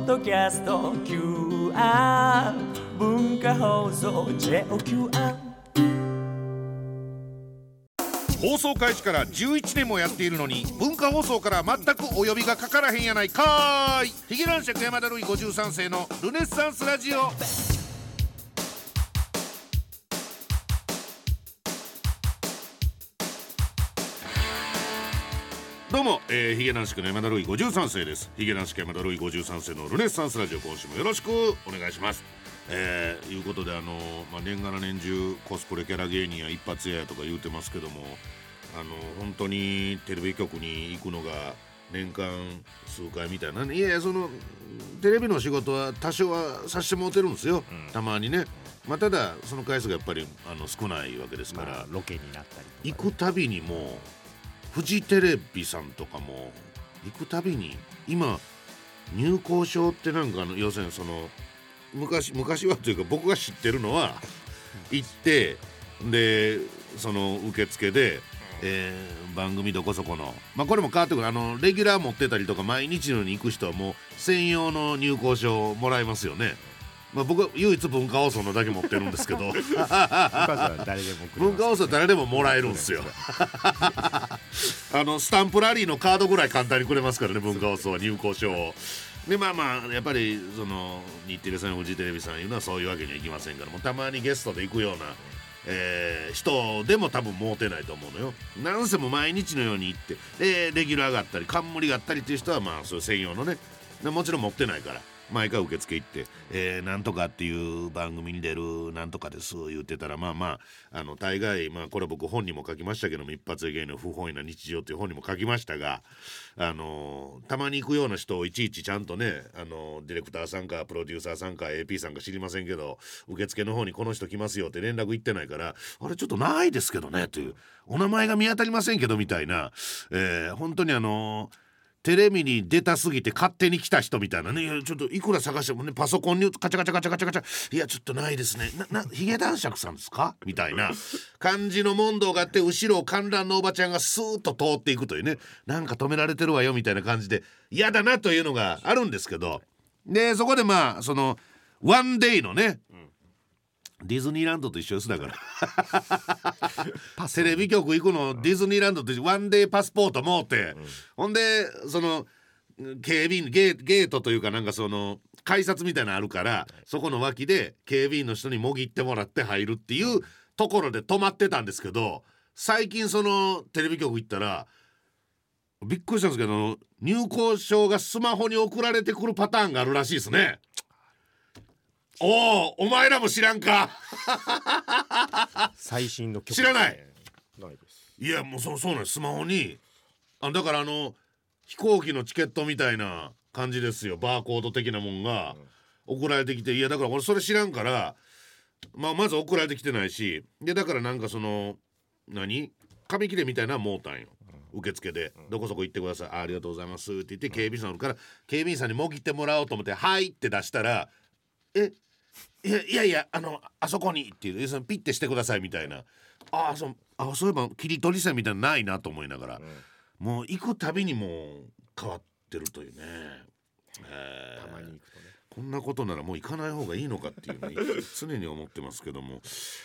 ドキャスト QR 文化放送 JOQR 放送開始から11年もやっているのに文化放送から全くお呼びがかからへんやないかーい。ヒゲ男爵山田るい53世のルネッサンスラジオ。どうも、ヒゲ男爵の山田るい53世です。ヒゲ男爵山田るい53世のルネッサンスラジオ、今週もよろしくお願いします。いうことで年がら年中コスプレキャラ芸人や一発屋やとか言うてますけども、本当にテレビ局に行くのが年間数回みたいな、いやいや、そのテレビの仕事は多少はさせてもらってるんですよ、たまにね。ただその回数がやっぱり少ないわけですから、 ロケになったりとか、ね、 行くたびにもうフジテレビさんとかも行くたびに今入校証ってなんか要するにその昔はというか僕が知ってるのは行ってでその受付で、番組どこそこのこれも変わってくる、レギュラー持ってたりとか毎日のように行く人はもう専用の入校証をもらえますよね。僕は唯一文化放送のだけ持ってるんですけど文化放送は誰でももらえるんですよスタンプラリーのカードぐらい簡単にくれますからね、文化放送は入校証を。でやっぱりその日テレさんフジテレビさんいうのはそういうわけにはいきませんから、もうたまにゲストで行くような、人でも多分もうてないと思うのよ。なんせも毎日のように行ってレギュラーがあったり冠があったりっていう人はそういう専用のね、もちろん持ってないから毎回受付行って、なんとかっていう番組に出るなんとかです言ってたら、大概これ僕本にも書きましたけども、一発芸の不本意な日常っていう本にも書きましたが、たまに行くような人をいちいちちゃんとね、ディレクターさんかプロデューサーさんか AP さんか知りませんけど受付の方にこの人来ますよって連絡行ってないから、あれちょっとないですけどねという、お名前が見当たりませんけどみたいな、本当にテレビに出たすぎて勝手に来た人みたいなね、ちょっといくら探してもね、パソコンにカチャカチャカチャカチャカチャ、いやちょっとないですね、ヒゲ男爵さんですかみたいな感じの問答があって、後ろを観覧のおばちゃんがスーッと通っていくというね、なんか止められてるわよみたいな感じで嫌だなというのがあるんですけど、でそこでそのワンデイのね、ディズニーランドと一緒です。だからテレビ局行くのディズニーランドとワンデーパスポート持って、ほんでその警備員ゲートというかなんかその改札みたいなのあるから、そこの脇で警備員の人にもぎってもらって入るっていうところで止まってたんですけど、最近そのテレビ局行ったらびっくりしたんですけど、入校証がスマホに送られてくるパターンがあるらしいですね。お前らも知らんか最新の曲知らない。 ないです。 いやもうそうなんです、スマホにだから飛行機のチケットみたいな感じですよ、バーコード的なもんが送られてきて、いやだから俺それ知らんから、まず送られてきてないし、でだからなんかその紙切れみたいなのもうたんよ、受付で、どこそこ行ってください、ありがとうございますって言って警備員さんおるから、警備員さんにもぎってもらおうと思ってはいって出したら、いやあそこにっていう、そのピッてしてくださいみたいな、そういえば切り取り線みたいなのないなと思いながら、もう行くたびにもう変わってるというね、 たまに行くとね、 こんなことならもう行かない方がいいのかっていうね常に思ってますけども、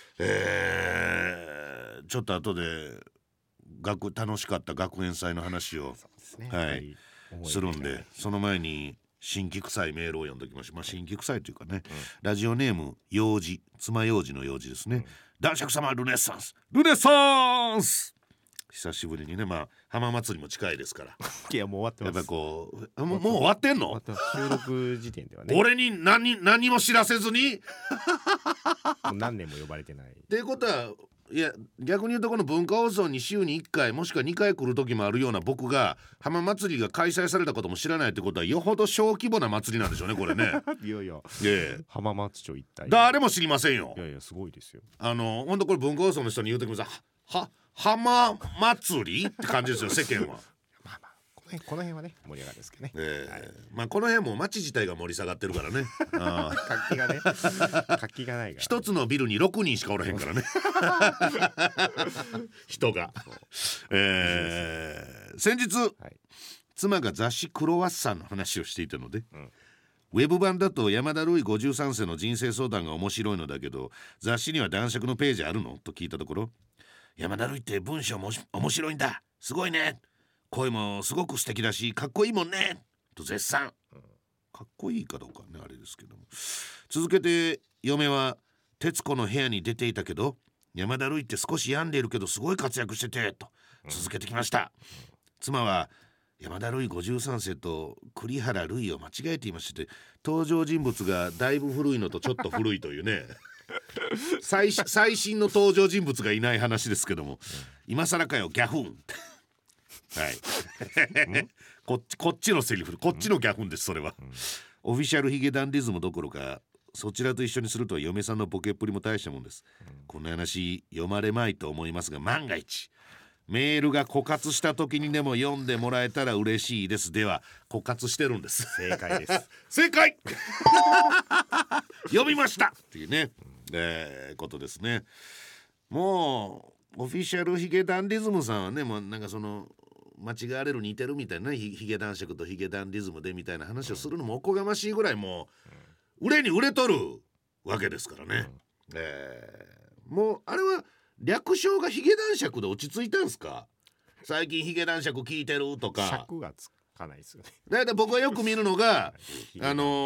ちょっと後で楽しかった学園祭の話を、するんで、その前に新規臭いメールを読んでおきましょう。新規臭いというかね、ラジオネーム幼児、爪楊枝の幼児ですね、男爵様ルネッサンス久しぶりにね、浜祭りも近いですからいやもう終わってます。 やっぱりこうもう終わってんの？ 収録時点ではね俺に何も知らせずにもう何年も呼ばれてないっていうことは、いや逆に言うとこの文化放送に週に1回もしくは2回来る時もあるような僕が浜祭りが開催されたことも知らないってことは、よほど小規模な祭りなんでしょうねこれねいや浜松町一帯誰も知りませんよ。 いやすごいですよ。 ほんとこれ文化放送の人に言うときもさ、浜祭りって感じですよ世間はこの辺はね盛り上がるんですけどね、 この辺も街自体が盛り下がってるからね活気がね活気がないから、ね、 一つのビルに6人しかおらへんからね人が、先日、妻が雑誌クロワッサンの話をしていたので、 ウェブ版だと山田るい53世の人生相談が面白いのだけど、雑誌には男爵のページあるのと聞いたところ、山田るいって文章も面白いんだ、すごいね、声もすごく素敵だしかっこいいもんねと絶賛。かっこいいかどうかねあれですけども。続けて嫁は、徹子の部屋に出ていたけど山田るいって少し病んでいるけどすごい活躍しててと続けてきました。妻は、山田るい53世と栗原るいを間違えていまして、登場人物がだいぶ古いのとちょっと古いというね最新の登場人物がいない話ですけども、今更かよギャフンはいこっちのセリフ、こっちのギャフンです。それはオフィシャルヒゲダンディズムどころか、そちらと一緒にすると嫁さんのボケっぷりも大したもんです。こんな話読まれまいと思いますが、万が一メールが枯渇した時にでも読んでもらえたら嬉しいです。では枯渇してるんです。 正解です正解読みましたっていうね、ことですね。もうオフィシャルヒゲダンディズムさんはね、もうなんかその間違われる似てるみたいなね、ヒゲ男爵とヒゲダンディズムでみたいな話をするのもおこがましいぐらいもう売れに売れとるわけですからね、もうあれは略称がヒゲ男爵で落ち着いたんすか。最近ヒゲ男爵聞いてるとか尺がつかないですよね。 だいたい僕はよく見るのがヒ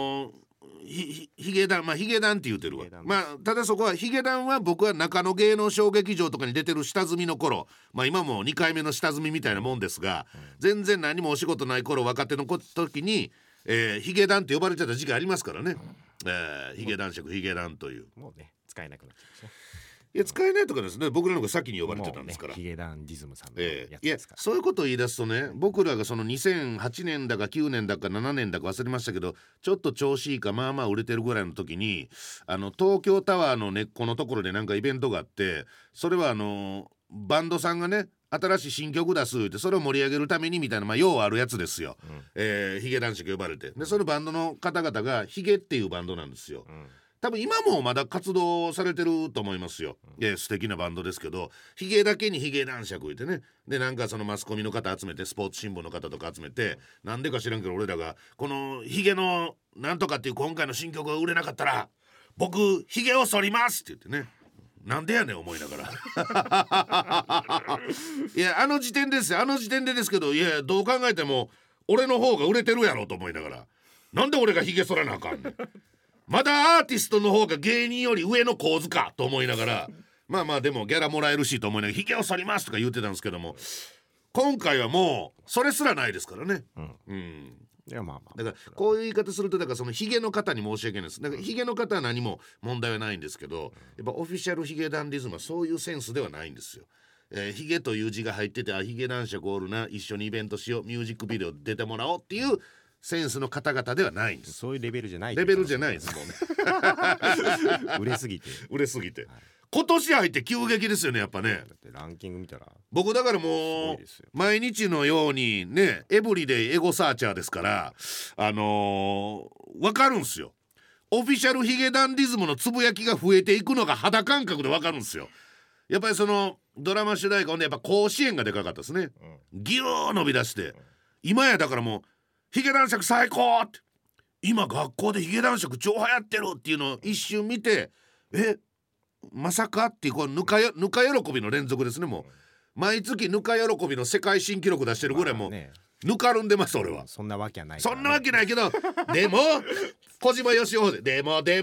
ゲダン、ヒゲダンって言うてるわ。ただそこはヒゲダンは僕は中野芸能小劇場とかに出てる下積みの頃、今も2回目の下積みみたいなもんですが、全然何もお仕事ない頃若手の時に、ヒゲダンって呼ばれてた時期ありますからね、ヒゲ男爵ヒゲダンという、 もうね使えなくなっちゃいましたね。 いや使えないとかですね、僕らの方が先に呼ばれてたんですから、 ヒゲダンディズムさんのやついやですから、 そういうことを言い出すとね、僕らがその2008年だか9年だか7年だか忘れましたけど、ちょっと調子いいかまあまあ売れてるぐらいの時に東京タワーの根っこのところでなんかイベントがあって、それはバンドさんがね新しい新曲出すってそれを盛り上げるためにみたいな、ようあるやつですよ、ヒゲ男爵呼ばれて、でそのバンドの方々がヒゲっていうバンドなんですよ、多分今もまだ活動されてると思いますよ、素敵なバンドですけど、ヒゲだけにヒゲ男爵言ってね、でなんかそのマスコミの方集めて、スポーツ新聞の方とか集めて、なんでか知らんけど俺らがこのヒゲのなんとかっていう今回の新曲が売れなかったら僕ヒゲを剃りますって言ってね、なんでやねん思いながらいやあの時点でですけど、いやどう考えても俺の方が売れてるやろと思いながら、なんで俺がヒゲ剃らなあかんねんまだアーティストの方が芸人より上の構図かと思いながらでもギャラもらえるしと思いながらヒゲを剃りますとか言ってたんですけども、今回はもうそれすらないですからね。 いやだからこういう言い方すると、だからそのヒゲの方に申し訳ないです。だからヒゲの方は何も問題はないんですけど、やっぱオフィシャルヒゲダンディズムはそういうセンスではないんですよ。ヒゲという字が入ってて、ヒゲ男爵おるな、一緒にイベントしよう、ミュージックビデオ出てもらおうっていうセンスの方々ではないんです。 そういうレベルじゃない、 レベルじゃないですもんね売れすぎて今年入って急激ですよね、やっぱね。 だってランキング見たら僕だからもう毎日のようにね、エブリデイエゴサーチャーですから分かるんすよ。オフィシャルヒゲダンディズムのつぶやきが増えていくのが肌感覚で分かるんですよ。やっぱりそのドラマ主題歌でやっぱ甲子園がでかかったですね、ギュー伸び出して、今やだからもうヒゲ男爵最高って、今学校でヒゲ男爵超流行ってるっていうのを一瞬見て、まさかっていう、このぬか喜びの連続ですね。もう毎月ぬか喜びの世界新記録出してるぐらいもうぬかるんでます俺は。 そんなわけはない、 そんなわけないけどでも小島よしおでもと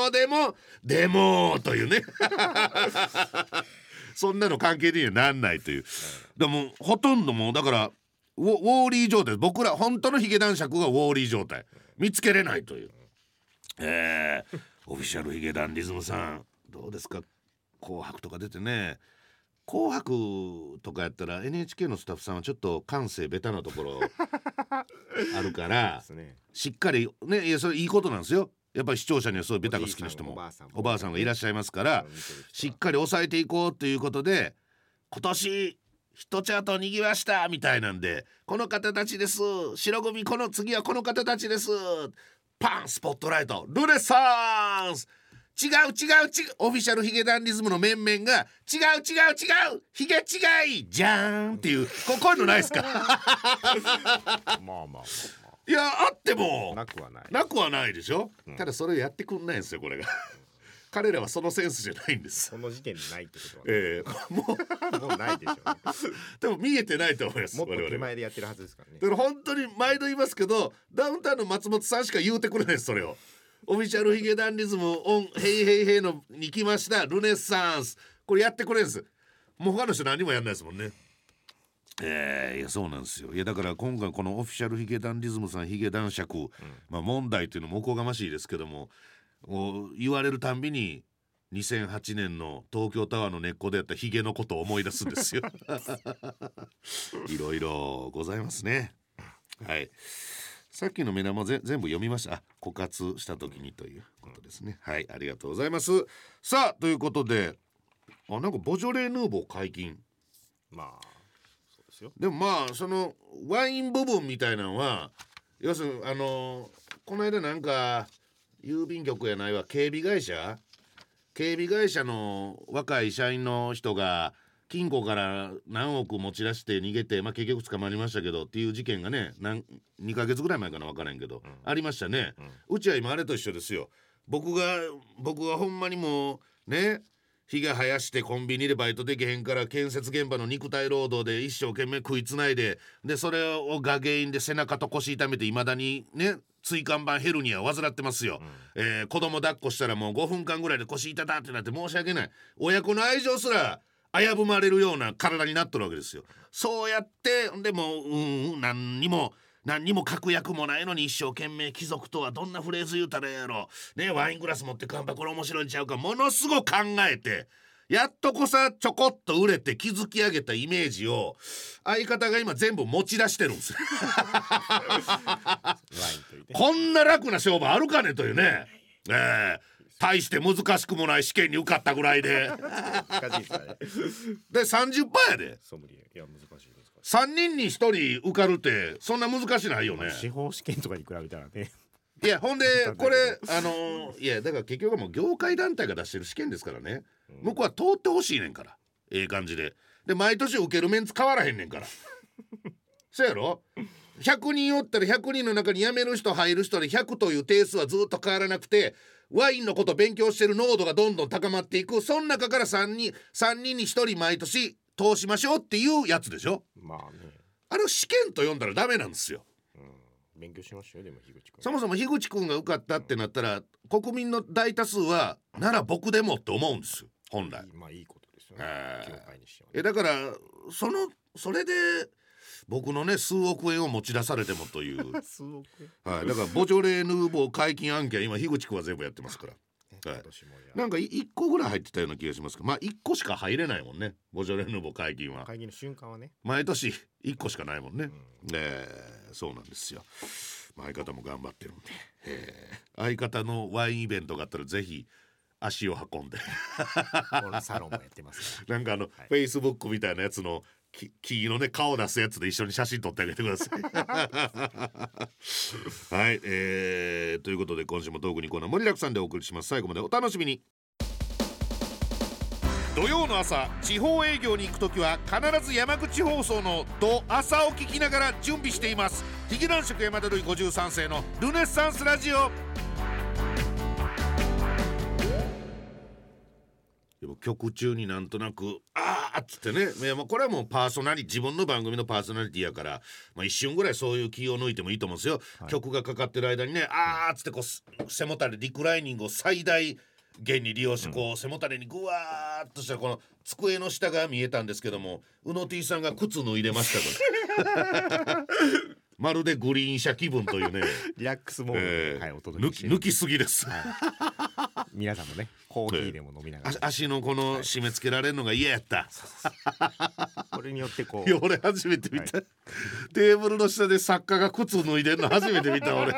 いうねそんなの関係にはなんないという。でもほとんどもうだからウォーリー状態、僕ら本当のヒゲ男爵がウォーリー状態、見つけれないという。オフィシャルヒゲダンディズムさんどうですか、紅白とか出てね。紅白とかやったら NHK のスタッフさんはちょっと感性ベタなところあるからしっかりね、いやそれいいことなんですよ。やっぱり視聴者にはそういうベタが好きな人もおばあさんがいらっしゃいますから、しっかり抑えていこうということで、今年ヒットチャートにぎわしたみたいなんで、この方たちです、白組この次はこの方たちです、パンスポットライトルネサンス、違うオフィシャルヒゲダンディズムの面々が違うヒゲ違いじゃーんっていうこういうのないですかまあいやあってもなくはない。 なくはないでしょ、 うんただそれやってくんないんですよこれが彼らはそのセンスじゃないんですその時点でないってことは、 もうもうないでしょうね。 でも見えてないと思いますもっと手我々は前でやってるはずですからね。 だから本当に毎度言いますけどダウンタウンの松本さんしか言うてくれないですそれを。オフィシャルヒゲダンディズムオンヘイヘイヘイのに来ましたルネッサンスこれやってくれるんです。もう他の人何もやんないですもんね。いやそうなんですよ。いやだから今回このオフィシャルヒゲダンディズムさんヒゲ男爵、問題というのもおこがましいですけども言われるたんびに2008年の東京タワーの根っこでやったヒゲのことを思い出すんですよいろいろございますね。はいさっきの目玉全部読みました。枯渇した時にということですね。はいありがとうございます。さあということでなんかボジョレ・ヌーボー解禁。 まあそうですよ。 でもまあそのワイン部分みたいなのは要するにこの間なんか郵便局やないわ警備会社の若い社員の人が金庫から何億持ち出して逃げて、結局捕まりましたけどっていう事件がね2ヶ月ぐらい前かな分からんけど、ありましたね、うちは今あれと一緒ですよ。僕がほんまにもうね日が生やしてコンビニでバイトできへんから建設現場の肉体労働で一生懸命食いつないでそれが原因で背中と腰痛めていまだにね椎間板ヘルニアを患ってますよ、子供抱っこしたらもう5分間ぐらいで腰痛たってなって申し訳ない。親子の愛情すら危ぶまれるような体になっとるわけですよ。そうやってでも何にも確約もないのに一生懸命貴族とはどんなフレーズ言うたらええやろね。ワイングラス持って乾杯これ面白いんちゃうかものすごく考えてやっとこさちょこっと売れて築き上げたイメージを相方が今全部持ち出してるんですよこんな楽な勝負あるかねというね、大して難しくもない試験に受かったぐらいで難しいですね。 で 30% やで。 ソムリエいや難しいです。 3人に1人受かるってそんな難しないよね。 司法試験とかに比べたらね。 いやほんでこれいやだから結局はもう業界団体が出してる試験ですからね、向こうは通ってほしいねんから感じで毎年受けるメンツ変わらへんねんからそうやろ。100人おったら100人の中に辞める人入る人で100という定数はずっと変わらなくてワインのこと勉強してる濃度がどんどん高まっていく。その中から3人に1人毎年通しましょうっていうやつでしょ。 まあね。 試験と呼んだらダメなんですよ。 勉強しましたよ。でも樋口君そもそも樋口君が受かったってなったら国民の大多数はなら僕でもって思うんですよ本来。 まあいいことですよね。業界にしてはだからそれで僕のね数億円を持ち出されてもという数億円、 だからボジョレ・ヌーボー解禁案件今樋口君は全部やってますから、なんか1個ぐらい入ってたような気がしますけど1個しか入れないもんねボジョレ・ヌーボー解禁は。 解禁の瞬間はね毎年1個しかないもんね、そうなんですよ。相方も頑張ってるんで、相方のワインイベントがあったらぜひ足を運んでサロンもやってますなんかFacebook みたいなやつの木のね顔出すやつで一緒に写真撮ってあげてくださいはい、ということで今週もトークにコーナー盛りだくさんでお送りします。最後までお楽しみに。土曜の朝地方営業に行くときは必ず山口放送のド朝を聞きながら準備しています。ヒゲ男爵山田るい53世のルネッサンスラジオ。でも曲中になんとなくっつってね、これはもう自分の番組のパーソナリティやから、一瞬ぐらいそういう気を抜いてもいいと思うんですよ、曲がかかってる間にねっつって背もたれリクライニングを最大限に利用して背もたれにぐわーっとしたこの机の下が見えたんですけども宇野 T さんが靴脱いでましたまるでグリーン車気分というねリラックスモードで、お届けして抜きすぎです、 皆さんもねコーヒーでも飲みながら、 足のこの締め付けられるのが嫌やった、 これによっていや俺初めて見た、テーブルの下で作家が靴脱いでんの初めて見た俺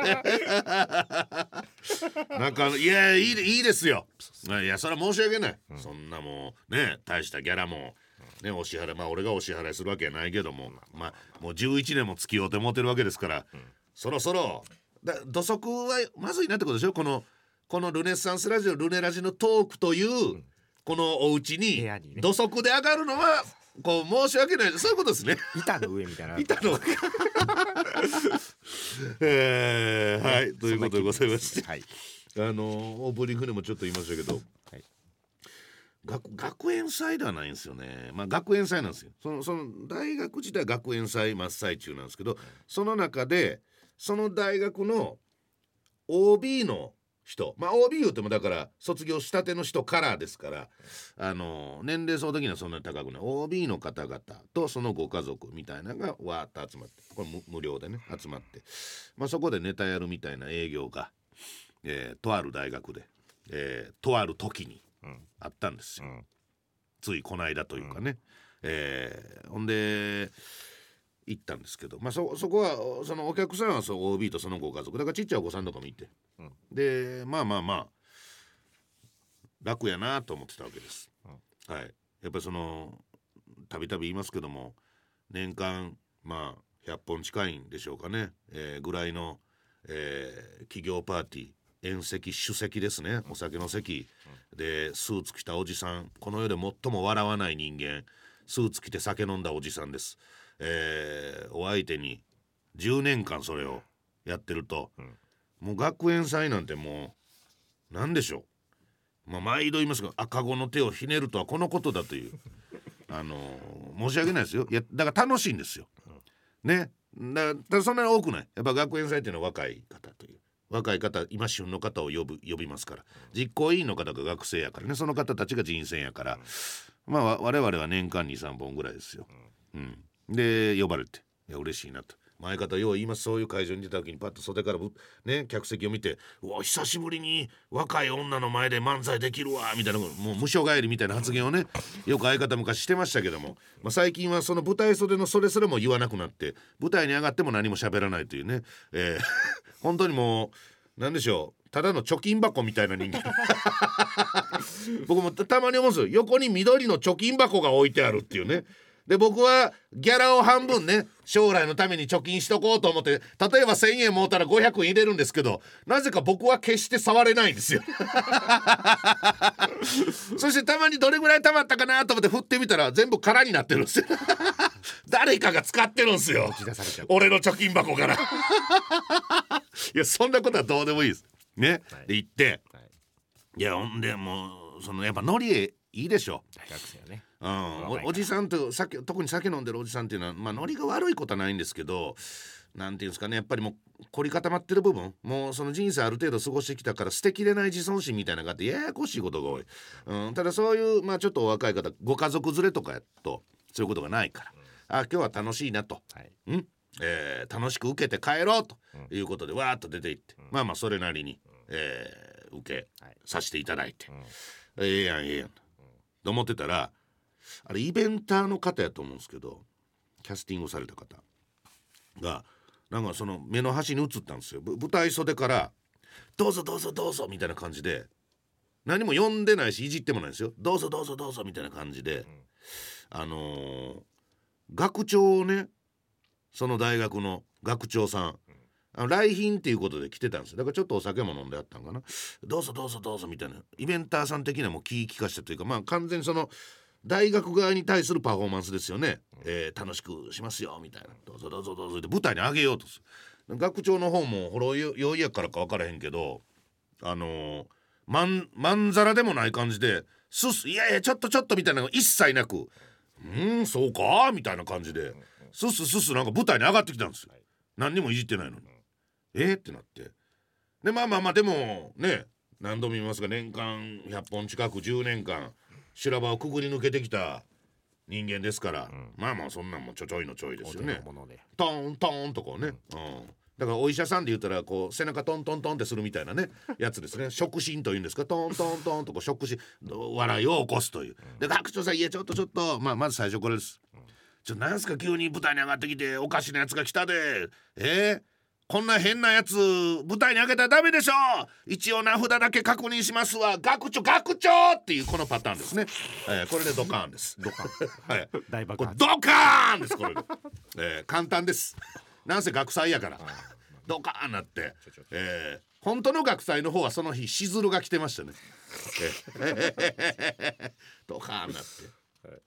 なんかいやいいですよ。いやそれは申し訳ない、そんなもうね大したギャラもねお支払い俺がお支払いするわけはないけどももう11年も付き合うて持てるわけですから、そろそろ土足はまずいなってことでしょ。このルネッサンスラジオルネラジのトークという、このお家に土足で上がるのは申し訳ないそういうことですね。 板の上みたいな板のはいということでございまして、 はい、 オープニングでもちょっと言いましたけど、 はい、 学園祭ではないんですよね。まあ学園祭なんですよ。その大学自体学園祭真っ最中なんですけど、その中でその大学の OB の人、まあ OB 言ってもだから卒業したての人からですから、年齢層的にはそんなに高くない OB の方々とそのご家族みたいなのがわーっと集まって、これ無料でね集まって、まあそこでネタやるみたいな営業が、とある大学で、とある時にあったんですよ、ついこの間というかね、ほんで行ったんですけど、まあ、そこはそのお客さんはそう OB とそのご家族だからちっちゃいお子さんとかもいて、でまあ楽やなと思ってたわけです、はい、やっぱりそのたびたび言いますけども年間まあ100本近いんでしょうかね、ぐらいの、企業パーティー宴席主席ですね、お酒の席でスーツ着たおじさん、この世で最も笑わない人間、スーツ着て酒飲んだおじさんです、お相手に10年間それをやってると、もう学園祭なんてもう何でしょう、まあ、毎度言いますが赤子の手をひねるとはこのことだという申し訳ないですよ。いやだから楽しいんですよ、ね、だからそんなに多くない。やっぱ学園祭っていうのは若い方という若い方、今旬の方を呼びますから、実行委員の方が学生やからね、その方たちが人選やから、まあ我々は年間 2,3 本ぐらいですよ、で呼ばれて、いや嬉しいなと。前方よう言います。そういう会場に出た時にパッと袖からね客席を見て、うわ久しぶりに若い女の前で漫才できるわみたいな、もう無所帰りみたいな発言をねよく相方昔してましたけども、まあ、最近はその舞台袖のそれすらも言わなくなって、舞台に上がっても何も喋らないというね、本当にもうなんでしょう、ただの貯金箱みたいな人間僕もたまに思うんですよ。横に緑の貯金箱が置いてあるっていうね。で僕はギャラを半分ね将来のために貯金しとこうと思って、例えば1000円もうたら500円入れるんですけど、なぜか僕は決して触れないんですよそしてたまにどれぐらい貯まったかなと思って振ってみたら全部空になってるんですよ誰かが使ってるんですよ、 持ち出されちゃう俺の貯金箱からいやそんなことはどうでもいいですね、はい、で行って、はい、いやほんでもうそのやっぱノリいいでしょ大学生はね、 おじさんと特に酒飲んでるおじさんっていうのは、まあ、ノリが悪いことはないんですけど、なんていうんですかね、やっぱりもう凝り固まってる部分、もうその人生ある程度過ごしてきたから捨てきれない自尊心みたいなのがあってややこしいことが多い、ただそういう、まあ、ちょっとお若い方ご家族連れとかやとそういうことがないから、今日は楽しいなと、はい、楽しく受けて帰ろうということで、わーっと出ていって、まあまあそれなりに、受けさせていただいて、ええやんと思ってたら、あれイベンターの方やと思うんですけど、キャスティングされた方がなんかその目の端に映ったんですよ。舞台袖からどうぞどうぞどうぞみたいな感じで、何も呼んでないしいじってもないんですよ。どうぞどうぞどうぞみたいな感じで、学長をね、その大学の学長さん、来賓っていうことで来てたんですよ。だからちょっとお酒も飲んであったんかな。どうぞどうぞどうぞみたいな、イベンターさん的なも気利かしたというか、まあ完全にその大学側に対するパフォーマンスですよね、楽しくしますよみたいな、どうぞどうぞどうぞって舞台に上げようとする。学長の方もほろ酔いやからか分からへんけど、まんざらでもない感じで、いやいやちょっとみたいなのが一切なく、そうかみたいな感じでススなんか舞台に上がってきたんですよ。何にもいじってないのに、ってなって、でまあでもね、何度も言いますが年間100本近く10年間修羅場をくぐり抜けてきた人間ですから、まあそんなんもちょいのちょいですよね。トントンとこうね、だからお医者さんで言ったらこう背中トントントンってするみたいなねやつですね触診というんですか、トントントンとこう触診、笑いを起こすという。で学長さん、いやちょっとまず最初これです。なんすか急に舞台に上がってきておかしなやつが来たで、こんな変なやつ舞台に上げたらダメでしょ、一応名札だけ確認しますわ、学長っていうこのパターンですね、これでドカーンです。ドカーン、はい、大爆発、ドカーンですこれで、簡単です。なんせ学祭やからドカーンなって、本当の学祭の方はその日しずるが来てましたねドカーンなって、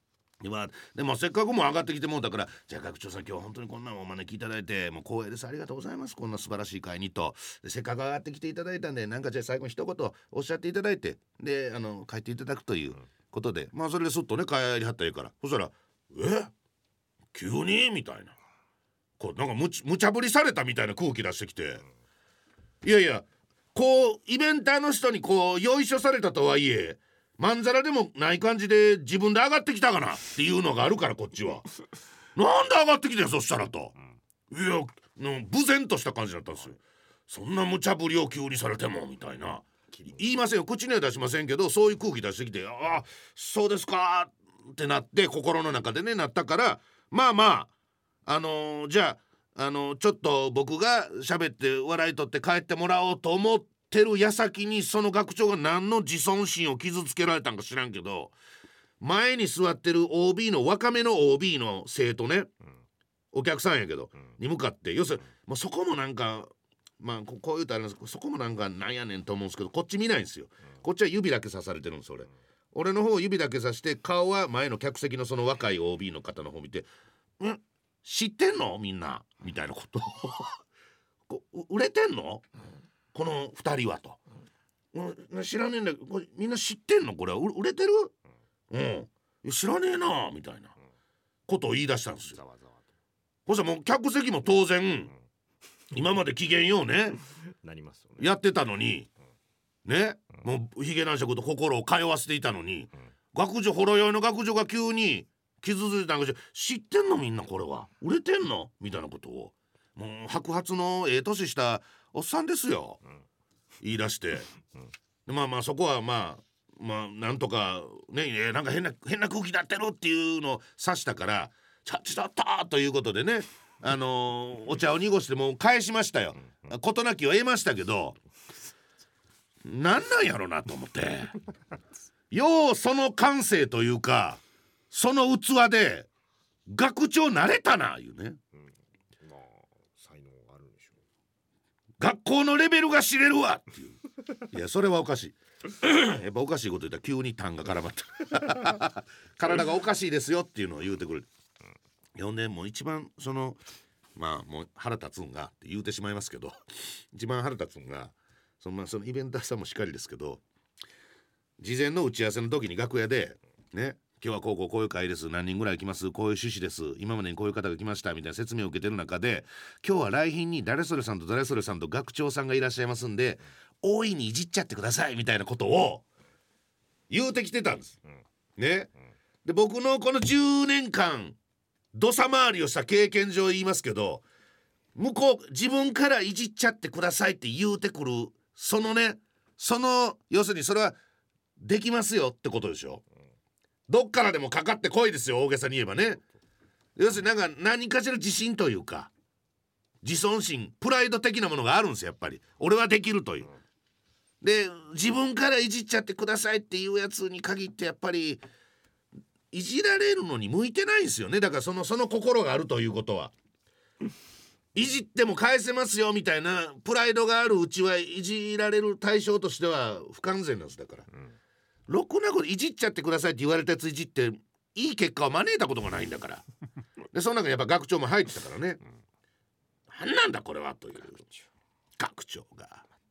でもせっかくも上がってきてもうだから、じゃあ学長さん今日本当にこんなお招きいただいてもう光栄です、ありがとうございます、こんな素晴らしい会にと、でせっかく上がってきていただいたんでなんかじゃあ最後に一言おっしゃっていただいて、で帰っていただくということで、まあそれですっとね帰りはったらいいから、そしたら急にみたいな、こうなんか無茶ぶりされたみたいな空気出してきて、いやいやこうイベンターの人にこうよいしょされたとはいえまんざらでもない感じで自分で上がってきたかなっていうのがあるから、こっちはなんで上がってきてんそしたらと、いや無然とした感じだったんですよ。そんな無茶ぶりを急にされてもみたいな、言いませんよ、口には出しませんけどそういう空気出してきて、ああそうですかってなって心の中でねなったから、まあまあじゃあちょっと僕が喋って笑い取って帰ってもらおうと思ってる矢先にその学長が何の自尊心を傷つけられたんか知らんけど、前に座ってる OB の若めの OB の生徒ね、お客さんやけど、に向かって要するにもうそこもなんかまあこう言うとあれなんですけど、そこもなんかなんやねんと思うんですけど、こっち見ないんですよ。こっちは指だけ刺されてるんです俺の方を指だけ刺して、顔は前の客席のその若い OB の方の方見て、知ってんのみんなみたいなこと売れてんのこの2人はと、知らねえんだけどみんな知ってんのこれは売れてる、知らねえなみたいなことを言い出したんですよ。そしたらもう客席も当然、今まで機嫌ようねなりますよね、 やってたのに、ね、もうヒゲ男爵と心を通わせていたのに、学長ほろ酔いの学長が急に傷ついたんか知ってんのみんなこれは売れてんのみたいなことをもう白髪の年したおっさんですよ、言い出して、でまあそこはまあなんとかね、なんか変な空気になってるっていうのを察したからちょっとということでね、お茶を濁してもう返しましたよ、事なきを得ましたけど、なんやろなと思ってようその感性というかその器で学長なれたないうね、 まあ才能があるんでしょ学校のレベルが知れるわっていういやそれはおかしいやっぱおかしいこと言ったら急に痰が絡まった体がおかしいですよっていうのを言うてくれる、4年も一番そのまあもう腹立つんがって言うてしまいますけど一番腹立つんがそのイベンターさんもしっかりですけど、事前の打ち合わせの時に楽屋でね、今日はこういう会です、何人ぐらい来ます、こういう趣旨です、今までにこういう方が来ましたみたいな説明を受けてる中で、今日は来賓に誰それさんと誰それさんと学長さんがいらっしゃいますんで大いにいじっちゃってくださいみたいなことを言うてきてたんです、ね、で僕のこの10年間土佐回りをした経験上言いますけど、向こう自分からいじっちゃってくださいって言うてくるその要するにそれはできますよってことでしょ、どっからでもかかってこいですよ、大げさに言えばね。要するに何かしら自信というか自尊心プライド的なものがあるんですよ、やっぱり俺はできるという、で自分からいじっちゃってくださいっていうやつに限ってやっぱりいじられるのに向いてないんですよね。だからその心があるということはいじっても返せますよみたいなプライドがあるうちはいじられる対象としては不完全なんです。だから、ろくなこといじっちゃってくださいって言われたやついじっていい結果を招いたことがないんだからでその中にやっぱ学長も入ってたからね、なんだこれはという学長が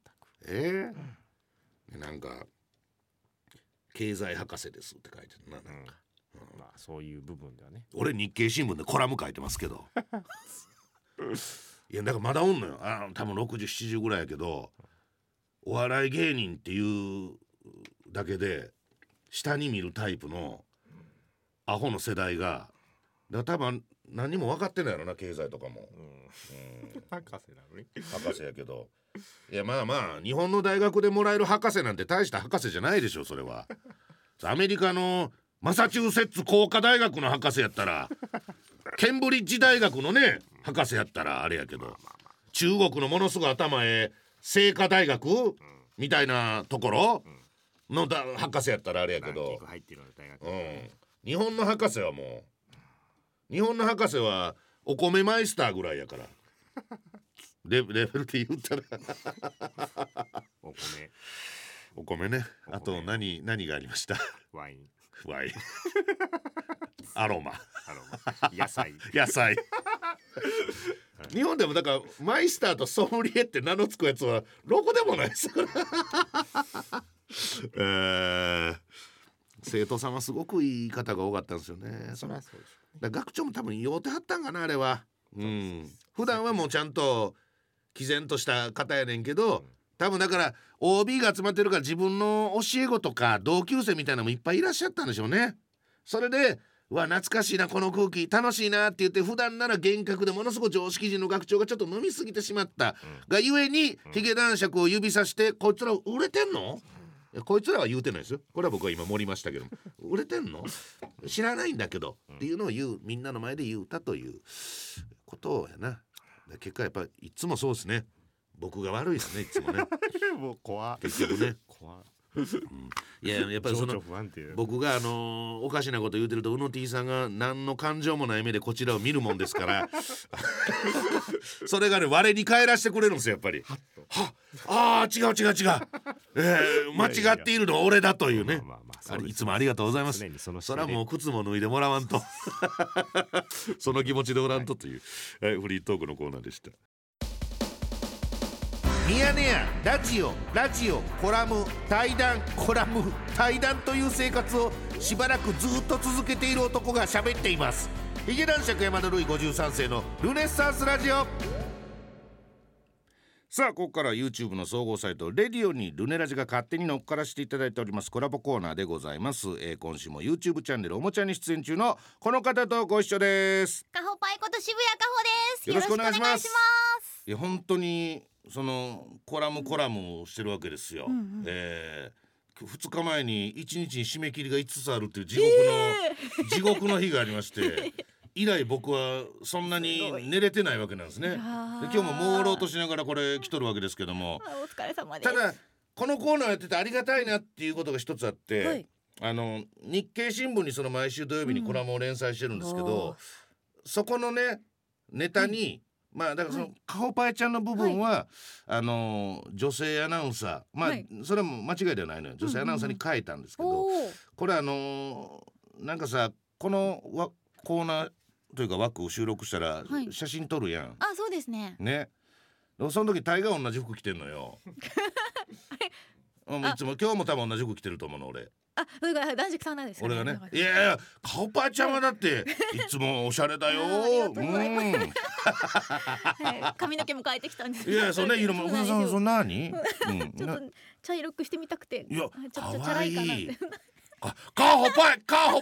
なんか経済博士ですって書いてるな、なんか、 まあそういう部分ではね、 俺日経新聞でコラム書いてますけどいやだからまだおんのよ、多分60、70ぐらいやけど、お笑い芸人っていうだけで下に見るタイプのアホの世代がだから多分何にも分かってないやろな、経済とかも、 博士なのに博士やけど、いやまあ日本の大学でもらえる博士なんて大した博士じゃないでしょそれは。アメリカのマサチューセッツ工科大学の博士やったらケンブリッジ大学のね博士やったらあれやけど、中国のものすごい頭清華大学みたいなところの博士やったらあれやけど、 入ってる大学、 日本の博士はもう日本の博士はお米マイスターぐらいやからレベルって言ったらお米ね。あと何がありましたワインワイアロマ野菜野菜日本でもだからマイスターとソムリエって名の付くやつはどこでもないですから生徒さんはすごくいい方が多かったんですよね。 そりゃそうでしょだ学長も多分酔うてはったんかなあれは、普段はもうちゃんと毅然とした方やねんけど、多分だから OB が集まってるから自分の教え子とか同級生みたいなのもいっぱいいらっしゃったんでしょうね。それでうわ懐かしいなこの空気楽しいなって言って、普段なら厳格でものすごく常識人の学長がちょっと飲みすぎてしまった、がゆえにヒゲ男爵を指さして、こいつら売れてんの、こいつらは言うてないですよ。これは僕は今盛りましたけど売れてんの知らないんだけど、っていうのをみんなの前で言うたということやな。結果やっぱいつもそうですね。僕が悪いですねいつもねもう怖結局ね怖いややっぱりその僕がおかしなこと言うてるとうの T さんが何の感情もない目でこちらを見るもんですからそれがね我に返らしてくれるんですよやっぱり。違う、間違っているのは俺だというね。いつもありがとうございます。それはもう靴も脱いでもらわんとその気持ちでおらんとという、フリートークのコーナーでした。ミヤネ屋ラジオコラム対談という生活をしばらくずっと続けている男が喋っています。ヒゲ男爵山田るい53世のルネッサンスラジオ。さあここからは YouTube の総合サイトレディオにルネラジが勝手に乗っからしていただいておりますコラボコーナーでございます。今週も YouTube チャンネルおもちゃに出演中のこの方とご一緒です。 カホパイこと渋谷カホです。 よろしくお願いします。 よろしくお願いします。 いや本当にそのコラムをしてるわけですよ、2日前に1日に締め切りが5つあるっていう地獄の日がありまして以来僕はそんなに寝れてないわけなんですね。で今日も朦朧としながらこれ来とるわけですけども、 お疲れ様です。 ただこのコーナーやっててありがたいなっていうことが一つあって、日経新聞にその毎週土曜日にコラムを連載してるんですけど、そこのねネタに、だからそのカホパイちゃんの部分は、女性アナウンサー、それも間違いではないのよ。女性アナウンサーに書いたんですけど、これなんかさこのコーナーというか枠を収録したら写真撮るやん。 そうですね。 その時大概同じ服着てんのよいつも今日も多分同じ服着てると思うの俺。 それが男爵さんなんですかね。 俺がねいやカホパイちゃんはだっていつもおしゃれだよ髪の毛も変えてきたんです。 いやそうね色もそんなにちょっと茶色くしてみたくて。 いやちょっとチャラいかなってカホパイ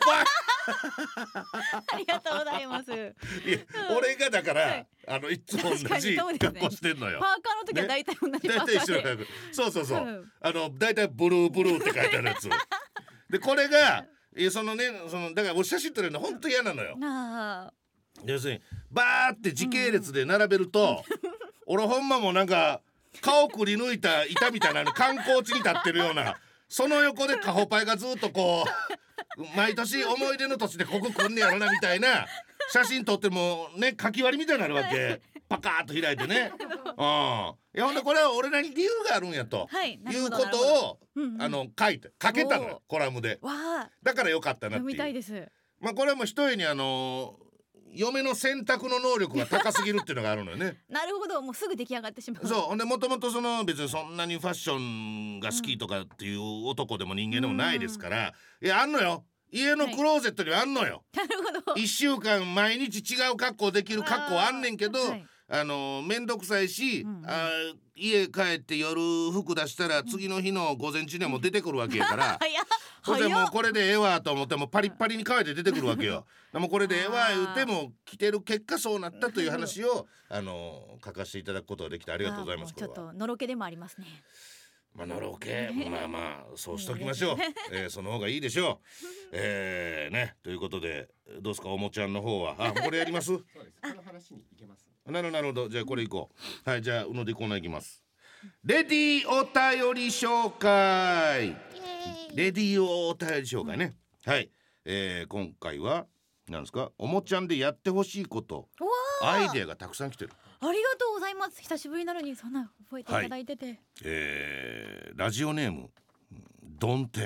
ありがとうございます。 俺がだからいつも同じ格好してんのよ。 パーカーの時は大体同じパーカーで、 そう大体ブルーって書いてあるやつでこれがだから俺写真撮るの本当嫌なのよ。要するにバーって時系列で並べると、俺ほんまもうなんか顔くり抜いた板みたいな観光地に立ってるようなその横でカホパイがずっとこう毎年思い出の土地でここ来んねやろなみたいな写真撮ってもね書き割りみたいになるわけパカーッと開いてねいやほんでこれは俺なりに理由があるんやと、いうことを書けたのよコラムで。だからよかったなっていう。 読みたいです。 これはもう一重に嫁の選択の能力が高すぎるっていうのがあるのよねなるほど、もうすぐ出来上がってしまう。 そうほんでもともと別にそんなにファッションが好きとかっていう男でも人間でもないですから、いやあんのよ家のクローゼットにはあんのよ、 なるほど。 1週間毎日違う格好できる格好あんねんけど、めんどくさいし、家帰って夜服出したら次の日の午前中にはもう出てくるわけやからもうこれでええわと思ってもパリッパリに乾いて出てくるわけよでもこれでええわ言うても着てる結果そうなったという話を書かせていただくことができてありがとうございます。 ちょっとのろけでもありますね。 のろけそうしときましょうその方がいいでしょうねということでどうですかおもちゃんの方はこれやりますそうですこの話に行けます。なるほどじゃあこれいこう。はいじゃあうのでコーナーいきます。レディお便り紹介。レディお便り紹介ね。はい今回は何ですかおもちゃんでやってほしいことアイデアがたくさん来てる。 ありがとうございます。久しぶりなのにそんな覚えていただいてて、 ラジオネームドンテン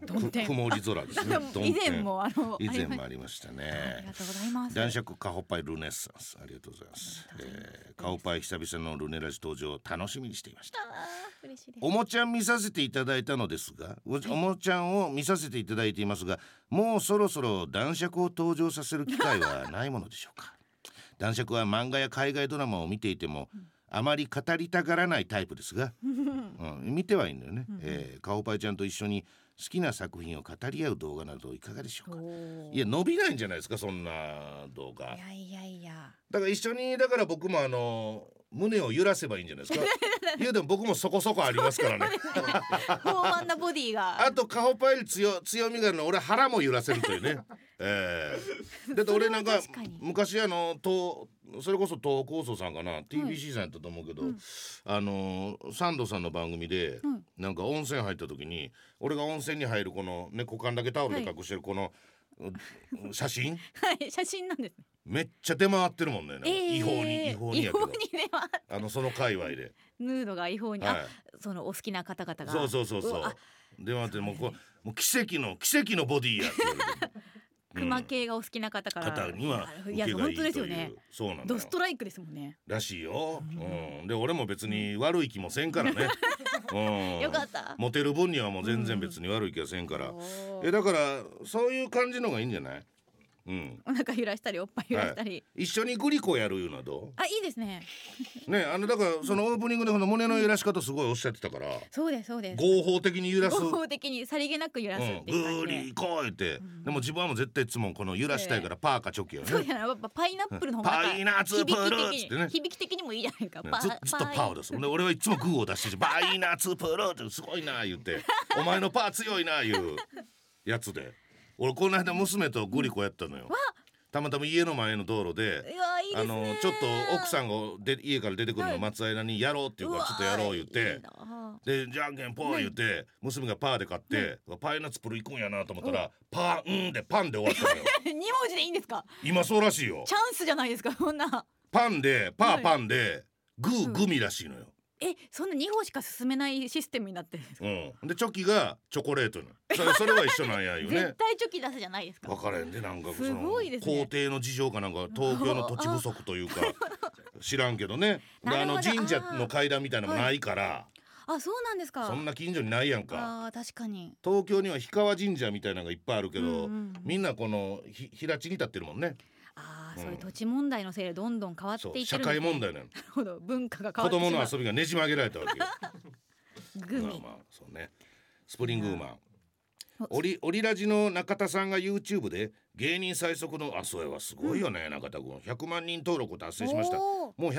曇り空ですね以前も以前もありましたね。 ありがとうございます。 男爵カホパイルネッサンスありがとうございます。カホパイ久々のルネラジ登場楽しみにしていました。 嬉しいです。 おもちゃん見させていただいたのですが、おもちゃんを見させていただいていますが、もうそろそろ男爵を登場させる機会はないものでしょうか。男爵は漫画や海外ドラマを見ていても、あまり語りたがらないタイプですが、見てはいいんだよね。カホパイちゃんと一緒に好きな作品を語り合う動画などいかがでしょうか。いや伸びないんじゃないですかそんな動画。 いやだから一緒にだから僕も胸を揺らせばいいんじゃないですか。いやでも僕もそこそこありますからね。 豊満なボディがあとカホパイル強みがあるの俺腹も揺らせるというね。だって俺なんか昔それこそ東放送さんかな、TBC さんやったと思うけど、サンドさんの番組で、なんか温泉入った時に俺が温泉に入るこのね股間だけタオルで隠してるこの、写真はい写真なんです。 めっちゃ出回ってるもんね。違法にやけど出回っその界隈でヌードが違法に、そのお好きな方々がそう出回ってもう奇跡のボディやって言われて熊系がお好きな方からには受けがいいという。 本当ですよね。 そうなんだよ。 ドストライクですもんね。 らしいよ。で俺も別に悪い気もせんからね。 よかった。 モテる分にはもう全然別に悪い気はせんから。だからそういう感じのがいいんじゃない？ お腹揺らしたりおっぱい揺らしたり、 一緒にグリコやるいうのはどう？ いいですね。 ねだからそのオープニングでこの胸の揺らし方すごいおっしゃってたから。 そうです合法的に揺らす。 合法的にさりげなく揺らすっていう感じで。 グリコって。でも自分はもう絶対いつもこの揺らしたいからパーかチョキよね。 そうやな、やっぱパイナップルの方がパイナッツプルーってね。 響き的にもいいじゃないですか。 ずっとパーです。俺はいつもグーを出してしパイナッツプルーってすごいな言ってお前のパー強いないうやつで。俺この間娘とグリコやったのよ。たまたま家の前の道路でちょっと奥さんが家から出てくるの待つ間にやろうっていうからちょっとやろう言ってでじゃんけんポー言って娘がパーで買ってパイナッツプル行くんやなと思ったらパンで終わったのよ。 2文字でいいんですか？ 今そうらしいよ。 チャンスじゃないですかそんな。 パンでパンでグミらしいのよ。 そんな2本しか進めないシステムになってるんですか？ でチョキがチョコレートのそれは一緒なんやよね。 絶対チョキ出すじゃないですか。 分からへんでなんかそすのごいですね。 皇帝の事情かなんか東京の土地不足というか知らんけどね。で神社の階段みたいなのもないからそうなんですか。 そんな近所にないやんか。 確かに東京には氷川神社みたいなのがいっぱいあるけど、みんなこの平地に立ってるもんね。 そういう土地問題のせいでどんどん変わっていってるんですね。 社会問題なの。 なるほど、文化が変わってしまう。 子供の遊びがねじ曲げられたわけよ。 グミ、 そうね。スプリングウーマン。オリラジの中田さんが YouTube で芸人最速のそれはすごいよね、中田君100万人登録を達成しました。もう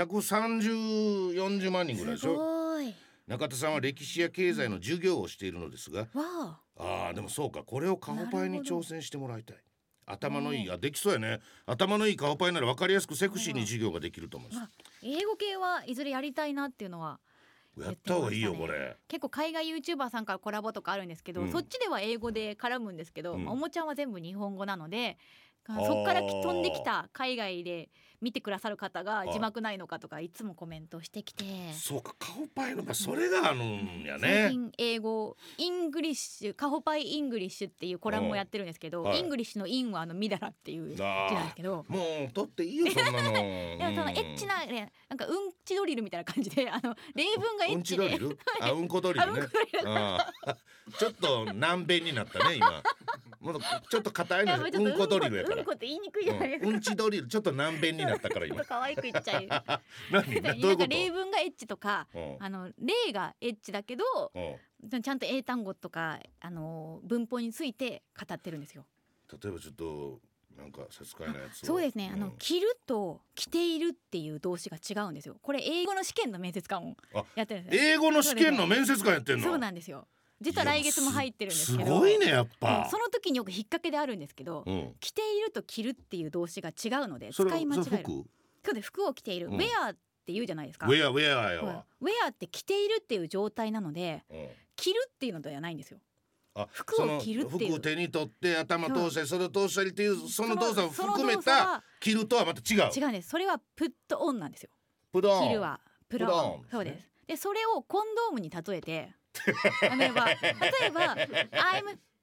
13040万人ぐらいでしょ。中田さんは歴史や経済の授業をしているのですが、でもそうか、これをカホパイに挑戦してもらいたい。頭のいいできそうやね。頭のいいカホパイなら分かりやすくセクシーに授業ができると思います。 英語系はいずれやりたいなっていうのはやった方がいいよこれ。 結構海外 YouTuber さんからコラボとかあるんですけど、そっちでは英語で絡むんですけど、おもちゃんは全部日本語なので、そっから飛んできた海外で見てくださる方が字幕ないのかとかいつもコメントしてきて、 そうか、カホパイのそれがあるんやね。 最近英語イングリッシュカホパイイングリッシュっていうコラムをやってるんですけど、イングリッシュのインはミダラっていう字なんですけど、 もう取っていいよそんなの。 でもそのエッチななんかうんちドリルみたいな感じで例文がエッチで、 うんちドリルうんこドリルね。ちょっと難弁になったね今。もうちょっと硬いのうんこドリルやから。 うんこって言いにくいじゃないですか。 うんちドリルちょっと難弁になったから今。 ちょっと可愛く言っちゃう。 何どういうこと？ 例文がエッチとか、例がエッチだけど、ちゃんと英単語とか文法について語ってるんですよ。 例えばちょっとなんか差し支えないやつ。 そうですね。着ると着ているっていう動詞が違うんですよ。これ英語の試験の面接官をやってるんですよ。 英語の試験の面接官やってんの？ そうなんですよ。実は来月も入ってるんですけど、 すごいねやっぱ。その時によく引っ掛けであるんですけど、着ていると着るっていう動詞が違うので使い間違える。そうで服を着ている、ウェアって言うじゃないですか。 ウェアやわ。 ウェアって着ているっていう状態なので、着るっていうのではないんですよ。服を着るっていう、 服を手に取って頭通したりそれを通したりっていうその動作を含めた着るとはまた違う。 違うんです。それはプットオンなんですよ。 プドン。 着るはプロオン。そうです。でそれをコンドームに例えて例えば I'm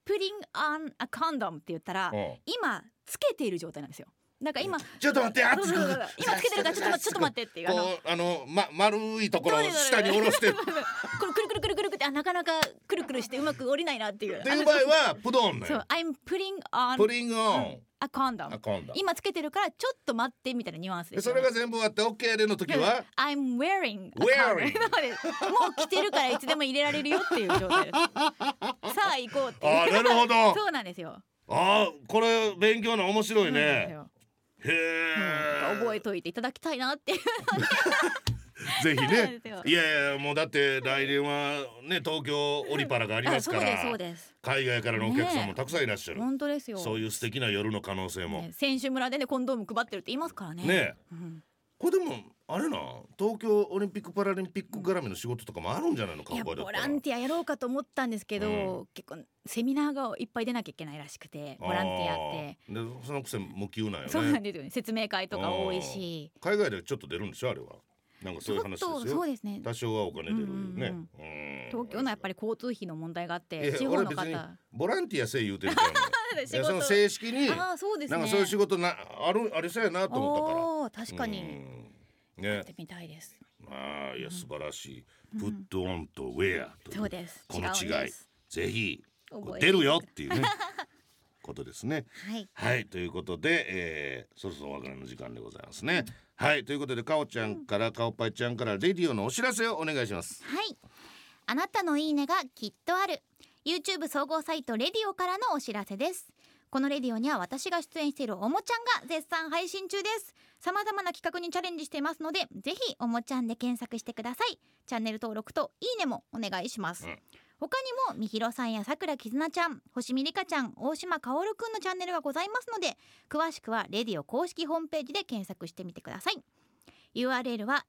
putting on a condom って言ったら今つけている状態なんですよ。だから今ちょっと待って、 そうそうそう今つけてるからちょっと待ってっていう丸いところを下に下ろしてくるくるくるくるくってなかなかくるくるしてうまく降りないなっていうっていう場合はプドンだよ。 そう I'm putting on a condom 今つけてるからちょっと待ってみたいなニュアンスです、 それが全部終わって OK での時は I'm wearing a condom なのでもう着てるからいつでも入れられるよっていう状態ですさあ行こうっていうなるほどそうなんですよ。 これ勉強の面白いね。へえ、覚えといていただきたいなっていうぜひね。いやもうだって来年はね東京オリパラがありますから、 そうです。 海外からのお客さんもたくさんいらっしゃる。 本当ですよ。 そういう素敵な夜の可能性も、 選手村でねコンドーム配ってるって言いますからね。 これでもあれな、東京オリンピックパラリンピック絡みの仕事とかもあるんじゃないのか。 ボランティアやろうかと思ったんですけど、結構セミナーがいっぱい出なきゃいけないらしくて、ボランティアってでそのくせ無給なんよね。 そうなんですよね。説明会とか多いし、 海外でちょっと出るんでしょあれは。なんかそういう話ですよ。 そうですね。 多少はお金出るね。 東京のやっぱり交通費の問題があって、地方の方ボランティアせい言うてるからその正式になんかそういう仕事ありそうやなと思ったから。 確かにやってみたいです。 いや素晴らしい。プットオンとウェアというこの違い、ぜひ出るよっていうねことですね。はいということでそろそろお別れの時間でございますね。はいということでかおちゃんからかおぱいちゃんからレディオのお知らせをお願いします。 はい、あなたのいいねがきっとある YouTube 総合サイトレディオからのお知らせです。このレディオには私が出演しているおもちゃんが絶賛配信中です。様々な企画にチャレンジしていますので、ぜひおもちゃんで検索してください。チャンネル登録といいねもお願いします。他にもみひろさんやさくらきずなちゃん、星見りかちゃん、大島かおるくんのチャンネルがございますので、詳しくはレディオ公式ホームページで検索してみてください。URL は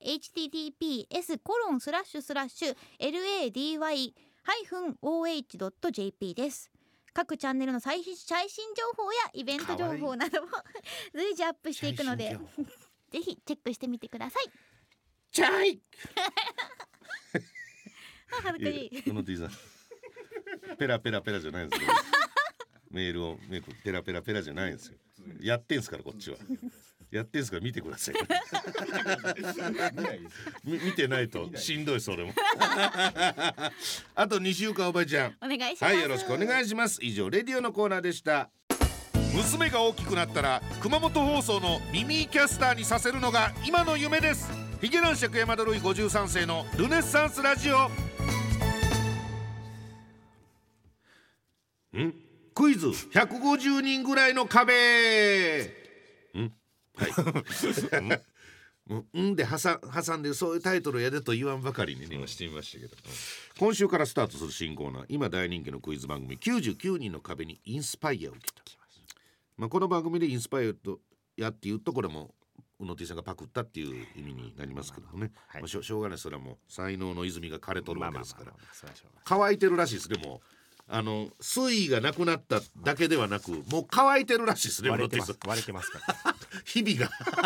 https://lady-oh.jp です。各チャンネルの最新情報やイベント情報なども随時アップしていくのでぜひチェックしてみてください。 チャイ恥ずかしい。 この T さんペラペラペラじゃないんですよメールをペラペラペラじゃないんですよ。やってんすからこっちはやってんすから見てください見てないとしんどいそれもあと2週間おばあちゃんお願いします。 はいよろしくお願いします。以上レディオのコーナーでした。娘が大きくなったら熊本放送のミミキャスターにさせるのが今の夢です。ヒゲ男爵山田ルイ53世のルネッサンスラジオ。クイズ150人ぐらいの壁。はいもうで挟んでそういうタイトルやでと言わんばかりにねしてみましたけど、今週からスタートする新コーナー、今大人気のクイズ番組99人の壁にインスパイアを受けた。この番組でインスパイアとやって言うとこれもうの T さんがパクったっていう意味になりますけどもね、しょうがない。それはもう才能の泉が枯れとるわけですから。乾いてるらしいです。でも水位がなくなっただけではなくもう乾いてるらしいですね。 割れてますから日々が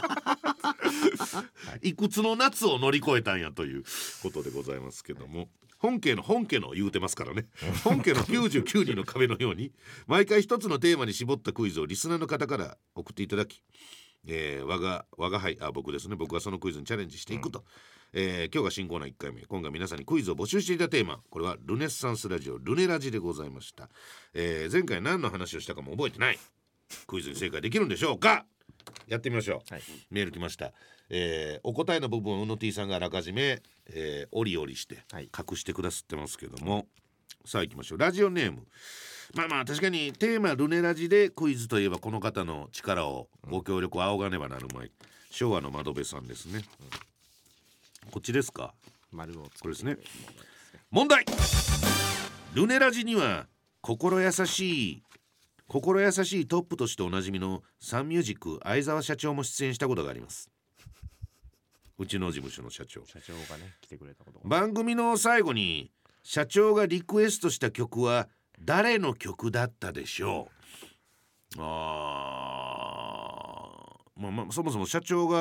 いくつの夏を乗り越えたんやということでございますけども、本家の言うてますからね本家の99人の壁のように毎回一つのテーマに絞ったクイズをリスナーの方から送っていただき、我が輩僕ですね、僕はそのクイズにチャレンジしていくと、今日が新コーナー1回目。今回皆さんにクイズを募集していたテーマ、これはルネッサンスラジオルネラジでございました。前回何の話をしたかも覚えてない。クイズに正解できるんでしょうか。やってみましょう、メール来ました。お答えの部分をうの T さんがあらかじめ、オリオリして隠してくださってますけども、さあ行きましょう。ラジオネーム、確かにテーマルネラジでクイズといえばこの方の力をご協力を仰がねばなるまい、昭和の窓辺さんですね。こっちですか。 丸をこれですね。問題。ルネラジには心優しいトップとしておなじみのサンミュージック相沢社長も出演したことがあります。うちの事務所の社長がね来てくれたこと。 番組の最後に社長がリクエストした曲は誰の曲だったでしょう。そもそも社長が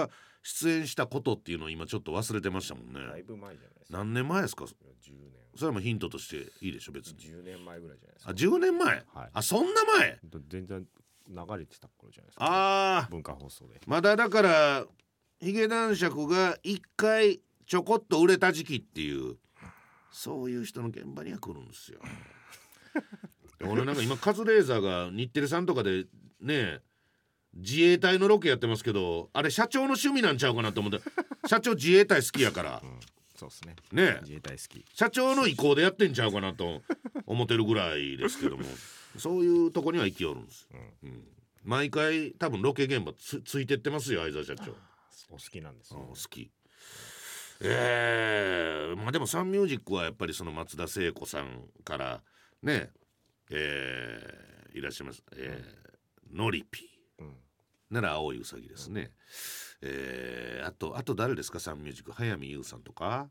出演したことっていうのを今ちょっと忘れてましたもんね。 だいぶ前じゃないですか。 何年前ですか？ 10年。 それもヒントとしていいでしょ別に。 10年前ぐらいじゃないですか。 あ、10年前、 はい、 あ、そんな前。 全然流れてた頃じゃないですか。 あ文化放送で。 まだだからヒゲ男爵が一回ちょこっと売れた時期っていうそういう人の現場には来るんですよ。俺なんか今カズレーザーが日テレさんとかでね自衛隊のロケやってますけど、あれ社長の趣味なんちゃうかなと思って社長自衛隊好きやから、 そうですね。 ね自衛隊好き。 社長の意向でやってんちゃうかなと思ってるぐらいですけどもそういうとこには行きよるんです、毎回多分ロケ現場 ついてってますよ相沢社長。 お好きなんですよ、 好き。まあでもサンミュージックはやっぱりその松田聖子さんからねいらっしゃいます、ノリピー、なら青いうさぎですね、あと誰ですかサンミュージック、早見優さんとか、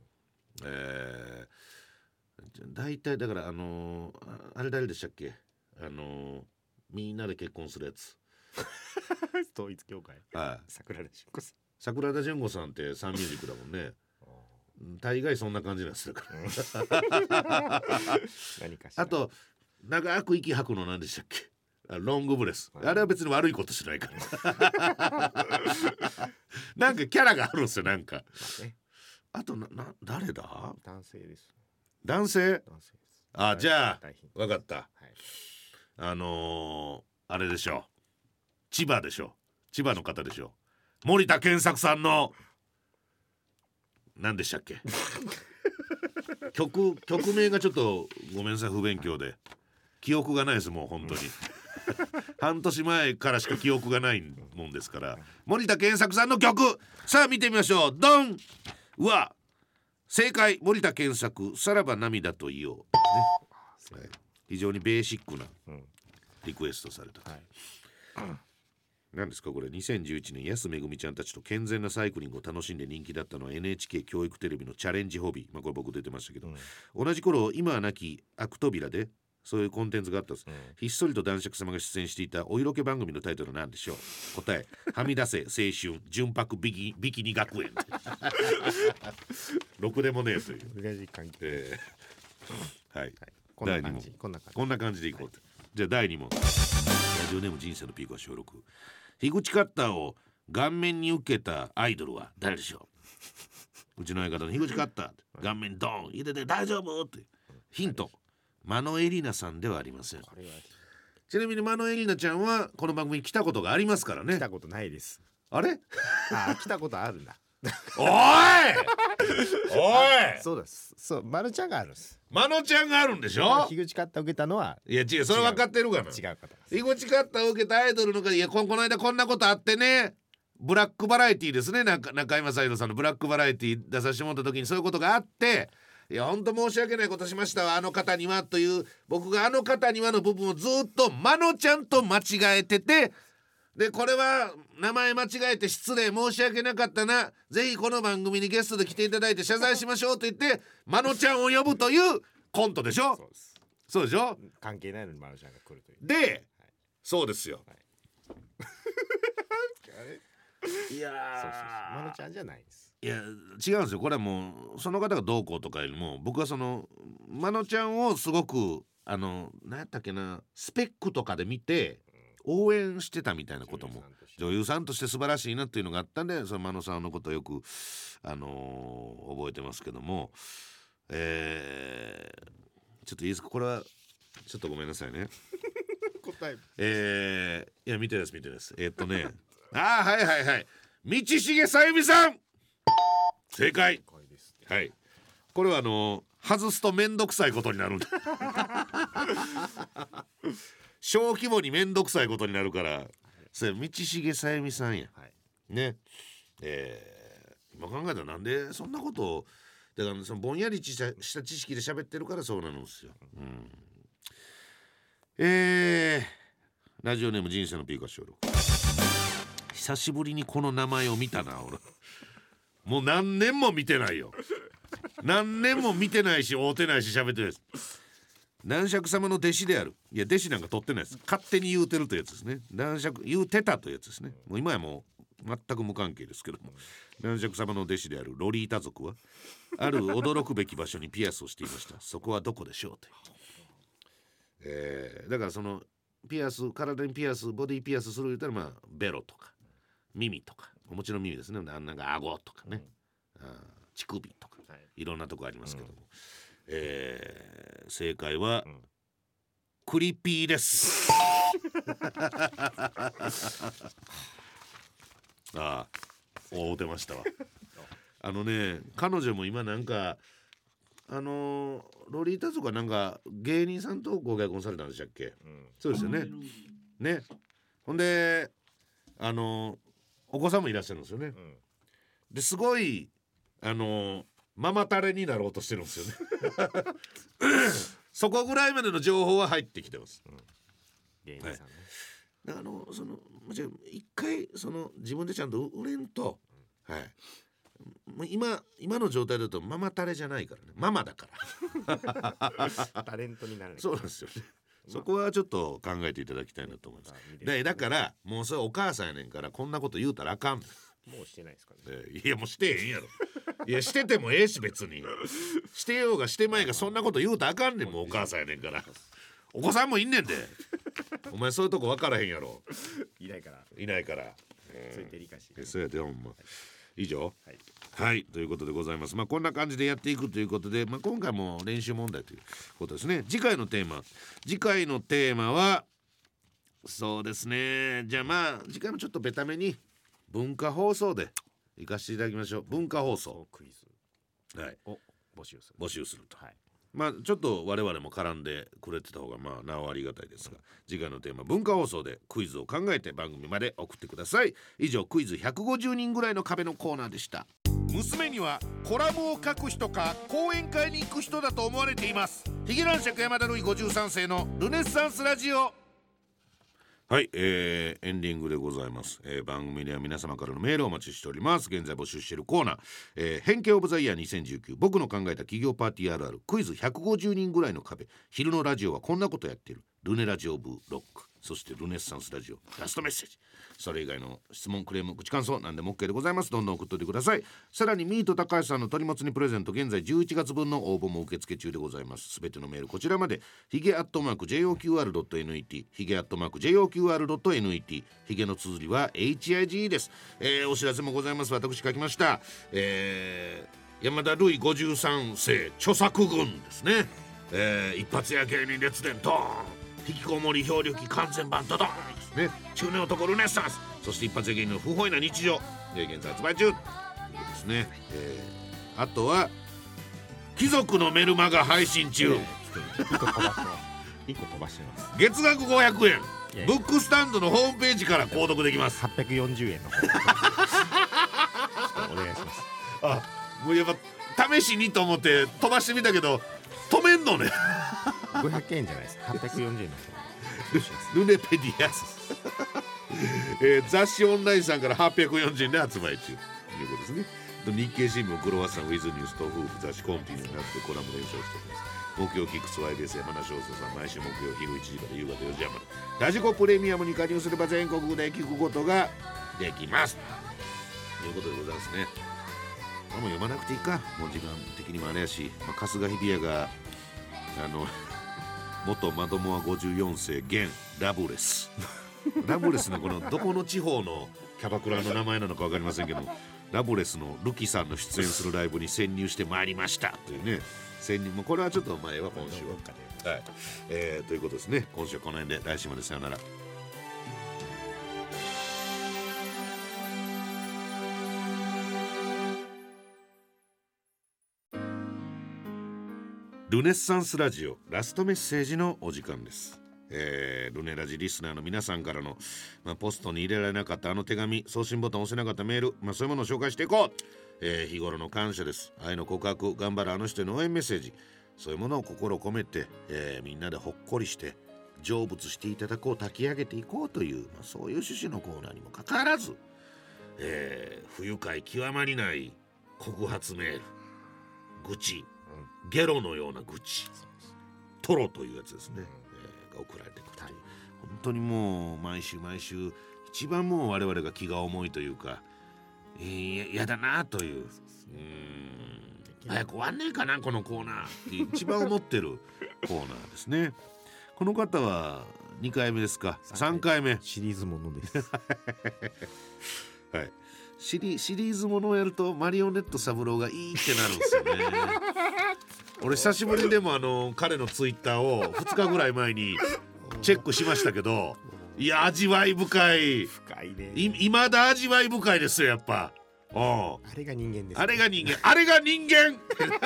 大体だからあれ誰でしたっけ、みんなで結婚するやつ統一教会、 はい、 桜田淳子さん。 桜田淳子さんってサンミュージックだもんね。大概そんな感じなんですよ何かしら。 あと長く息吐くの何でしたっけ、ロングブレス、あれは別に悪いことしないからなんかキャラがあるんですよなんか、あと誰だ、 男性です。 男性男性です。 あ、じゃあ大ヒント。 分かった、 はい、 あれでしょ、千葉でしょ、千葉の方でしょ、森田健作さんの何でしたっけ曲名がちょっとごめんなさい不勉強で記憶がないですもう本当に半年前からしか記憶がないもんですから、森田健作さんの曲さあ見てみましょう。ドンは正解、森田健作さらば涙と言おう、ね、はい、非常にベーシックなリクエストされた、はい、何ですかこれ、2011年安めぐみちゃんたちと健全なサイクリングを楽しんで人気だったのは NHK 教育テレビのチャレンジホビー、これ僕出てましたけど、同じ頃今はなき悪扉でそういうコンテンツがあったんです、ひっそりと男爵様が出演していたお色気番組のタイトルは何でしょう。答え、はみ出せ青春純白ビキニ学園ろくでもねえという、はい、 こんな感じ、 こんな感じでいこうと、じゃあ第2問、ラジオネーム人生のピークは小6、樋口カッターを顔面に受けたアイドルは誰でしょう。うちの相方の樋口カッター顔面ドーン入れて大丈夫って。ヒント、マノエリナさんではありません。ちなみにマノエリナちゃんはこの番組に来たことがありますからね。 来たことないです。 あれ来たことあるんだおいそうです、そう、マノちゃんがあるんです。 マノちゃんがあるんでしょ。 樋口カッター受けたのは、 いや違う、それ分かってるかな。 違う方です。 樋口カッターを受けたアイドルの方、いやこの間こんなことあってね、ブラックバラエティですね、中山サイドさんのブラックバラエティ出させてもらった時にそういうことがあって、いや本当申し訳ないことしましたわあの方にはという、僕があの方にはの部分をずっとマノちゃんと間違えてて、でこれは名前間違えて失礼申し訳なかったな、ぜひこの番組にゲストで来ていただいて謝罪しましょうと言ってマノちゃんを呼ぶというコントでしょ。そうでしょ。 関係ないのにマノちゃんが来るというで、はい、そうですよ、はい、いやそうマノちゃんじゃないです。 いや違うんですよ。これはもうその方がどうこうとかよりも、僕はそのマノちゃんをすごく何やったっけな、スペックとかで見て応援してたみたいなことも、女優さんとして素晴らしいなっていうのがあったんで、そのマノさんのことをよく覚えてますけども、ちょっといいですか、これはちょっとごめんなさいね答えいや見てですはいはいはい、道重さゆみさん正解、はい、これは外すとめんどくさいことになるんだ小規模にめんどくさいことになるから、それ道重さゆみさんや、はい、ね、今考えたらなんでそんなことを、だからそのぼんやりした知識で喋ってるからそうなるんですよ、ラジオネーム人生のピーカーショール、久しぶりにこの名前を見たな俺もう何年も見てないよ何年も見てないし会うてないし喋ってないです。男爵様の弟子である、いや弟子なんか取ってないです、勝手に言うてるというやつですね。男爵言うてたというやつですね。もう今やもう全く無関係ですけども、男爵様の弟子であるロリータ族はある驚くべき場所にピアスをしていました。そこはどこでしょうという、だからそのピアス、体にピアス、ボディピアスする言ったら、まあベロとか耳とか、もちろん耳ですね、なんか顎とかね、乳首とか、いろんなとこありますけども、正解は、クリピーですああ、会うてましたわ彼女も今なんかロリータ族はなんか芸人さんとご結婚されたんでしたっけ、そうですよね。ね、ほんでお子さんもいらっしゃるんですよね、ですごいママタレになろうとしてるんですよねそこぐらいまでの情報は入ってきてます、 芸人さんね、 その一回その自分でちゃんと売れんと、もう今の状態だとママタレじゃないからね、ママだからタレントになる。 そうなんですよね。そこはちょっと考えていただきたいなと思います。だからもうそれお母さんやねんから、こんなこと言うたらあかん。 もうしてないですかね。 いやもうしてへんやろいやしててもええし、別にしてようがしてまいがそんなこと言うたらあかんねん。もうお母さんやねんから。お子さんもいんねんでお前そういうとこ分からへんやろ。 いないからついて理解してそうやでほんま、以上、はい、ということでございます。こんな感じでやっていくということで、今回も練習問題ということですね。次回のテーマはそうですね、じゃあ次回もちょっとベタめに文化放送で行かせていただきましょう。文化放送クイズを募集すると、ちょっと我々も絡んでくれてた方がなおありがたいですが、次回のテーマ文化放送でクイズを考えて番組まで送ってください。以上、クイズ150人ぐらいの壁のコーナーでした。娘にはコラムを書く人か講演会に行く人だと思われています。ヒゲ男爵山田るい53世のルネッサンスラジオ。はい、エンディングでございます。番組では皆様からのメールをお待ちしております。現在募集しているコーナー、変形オブザイヤー2019、僕の考えた企業パーティーあるある、クイズ150人ぐらいの壁、昼のラジオはこんなことやってる、ルネラジオ部ロック、そしてルネッサンスラジオラストメッセージ、それ以外の質問、クレーム、口感想何でも OK でございます。どんどん送っといてください。さらにミート高橋さんの鳥もつにプレゼント、現在11月分の応募も受付中でございます。すべてのメールこちらまで、ヒゲ@joqr.net、ヒゲ@joqr.net、ヒゲの綴りは HIG です。お知らせもございます。私書きました、山田るい53世著作群ですね、一発屋芸人列伝ドーン、引きこもり漂流記完全版ドドーンですね、中年男ルネッサンス、そして一発屋芸人の不本意な日常、現在発売中ということですね。あとは貴族のメルマガ配信中、 1個飛ばしてます。 月額500円、ブックスタンドのホームページから購読できます。 840円の方お願いします。 もうやっぱ試しにと思って飛ばしてみたけど止めんのね 500円じゃないです。840円の方ルネペディア雑誌オンラインさんから840円で発売中ということですね。日経新聞、クロワッサン、ウィズニュースと夫婦雑誌コンティニューになってコラム連勝しております。木曜キックス YBS 山田翔介さん、毎週木曜昼1時から夕方4時半までラジコプレミアムに加入すれば全国で聞くことができますということでございますね。もう読まなくていいか、もう時間的にもあれやし、春日日比谷が元マドモア54世現ラブレスラブレスのこのどこの地方のキャバクラの名前なのか分かりませんけど、ラブレスのルキさんの出演するライブに潜入してまいりましたというね、潜入もこれはちょっと前は今週は、ということですね。今週はこの辺で、来週までさよなら。ルネッサンスラジオラストメッセージのお時間です。ルネラジリスナーの皆さんからの、ポストに入れられなかったあの手紙、送信ボタンを押せなかったメール、そういうものを紹介していこう。日頃の感謝です。愛の告白、頑張るあの人への応援メッセージ、そういうものを心込めて、みんなでほっこりして成仏していただこう、炊き上げていこうという、そういう趣旨のコーナーにもかかわらず、不愉快極まりない告発メール、愚痴、ゲロのような愚痴、トロというやつですね、が送られてくるという、本当にもう毎週毎週一番もう我々が気が重いというか、やだなという、早く終わんねえかなこのコーナーって一番思ってるコーナーですね。この方は2回目ですか、3回目シリーズものですはい、シリーズものをやるとマリオネット三郎がいいってなるんですよね俺久しぶりでも彼のツイッターを2日ぐらい前にチェックしましたけど、いや味わい深い、 深いね。 未だ味わい深いですよやっぱ。あれが人間です、ね、 あれが人間あれが人間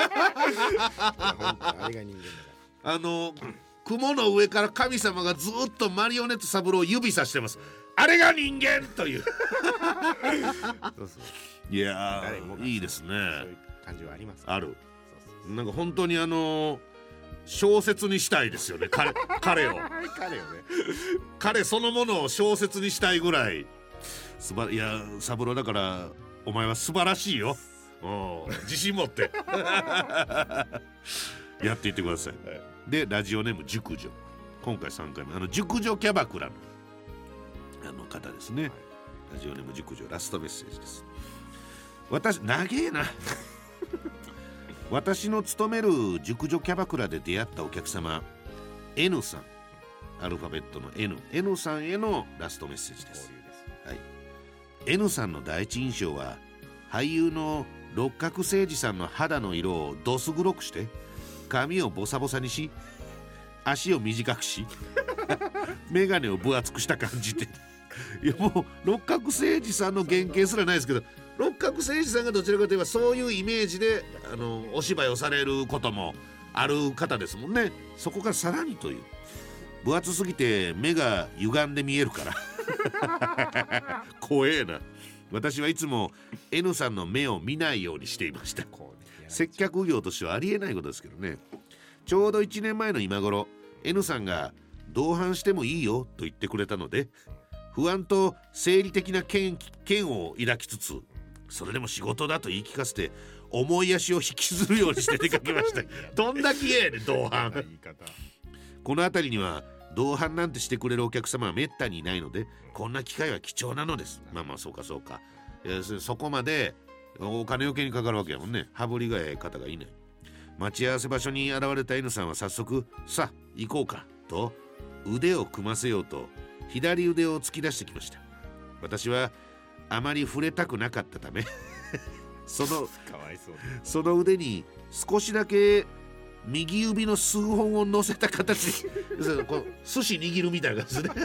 あれが人間だから雲の上から神様がずっとマリオネット三郎を指さしてます。あれが人間というそうそういやいいですね。そういう感じはあります、 ある。なんか本当に小説にしたいですよね彼を彼そのものを小説にしたいぐらいいや三郎だからお前は素晴らしいよ自信持ってやっていってください、はい、でラジオネーム熟女、今回3回目熟女キャバクラの方ですね、はい、ラジオネーム熟女ラストメッセージです。私長えな私の勤める熟女キャバクラで出会ったお客様 N さん、アルファベットの N さんへのラストメッセージです。はい、N さんの第一印象は俳優の六角誠児さんの肌の色をどす黒くして髪をボサボサにし足を短くし眼鏡を分厚くした感じでいやもう六角誠児さんの原型すらないですけど、六角誠児さんがどちらかといえばそういうイメージでお芝居をされることもある方ですもんね。そこからさらにという分厚すぎて目が歪んで見えるから怖えな。私はいつも N さんの目を見ないようにしていました。接客業としてはありえないことですけどね。ちょうど1年前の今頃 N さんが同伴してもいいよと言ってくれたので、不安と生理的な嫌を抱きつつ、それでも仕事だと言い聞かせて重い足を引きずるようにして出かけましたどんだけやねん同伴この辺りには同伴なんてしてくれるお客様はめったにいないので、こんな機会は貴重なのです。まあそうかそこまでお金余計にかかるわけやもんね。羽振りがええ方がいない。待ち合わせ場所に現れた N さんは早速さあ行こうかと腕を組ませようと左腕を突き出してきました。私はあまり触れたくなかったためその腕に少しだけ右指の数本を乗せた形で寿司握るみたいな感じで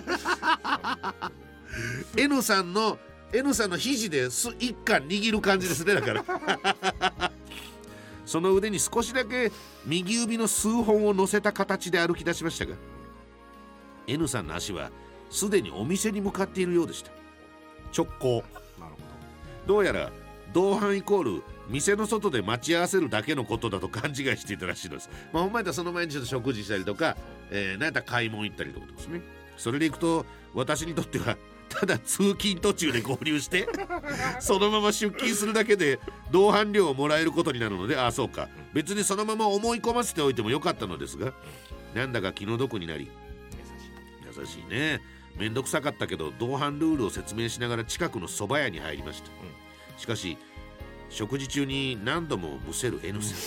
N さんの肘で一貫握る感じですね。だからその腕に少しだけ右指の数本を乗せた形で歩き出しましたが、 N さんの足はすでにお店に向かっているようでした。直行。どうやら同伴イコール店の外で待ち合わせるだけのことだと勘違いしていたらしいのです。ほんまやったらその前にちょっと食事したりとか、なんやったら買い物行ったりとかですね。それで行くと私にとってはただ通勤途中で合流してそのまま出勤するだけで同伴料をもらえることになるので、そうか別にそのまま思い込ませておいてもよかったのですが、なんだか気の毒になり、優しいね。めんどくさかったけど同伴ルールを説明しながら近くの蕎麦屋に入りました。しかし食事中に何度もむせる N さん